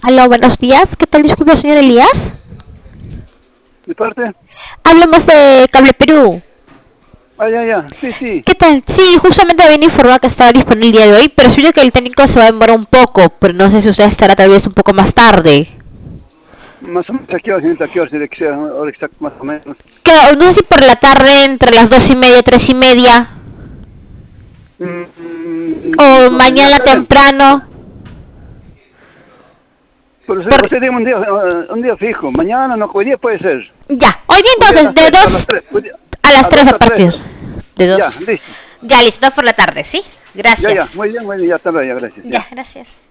Aló, buenos días. ¿Qué tal? Disculpe, señor Elías. ¿De parte? Hablamos de Cable Perú. Ah, ya. Sí, sí. ¿Qué tal? Sí, justamente venía a informar que estaba disponible el día de hoy, pero siento que el técnico se va a demorar un poco, pero no sé si usted estará tal vez un poco más tarde. Más o menos a qué hora, señorita, a qué hora tiene que ser, hora exacta más o menos. Claro, no sé si por la tarde, entre las 2:30, 3:30, o No sé, ya mañana está bien. temprano. Pero Por... usted tiene un día fijo. Mañana, no, hoy día puede ser. Ya, hoy día Hoy día a entonces, las de 3, a 2 las 3. Hoy día, a las a 3 2 a a 3. partir de Ya, 2. listo. Ya, listo, por la tarde, ¿sí? Ya, Gracias. muy bien, ya está bien, ya, gracias, ya. Ya, gracias.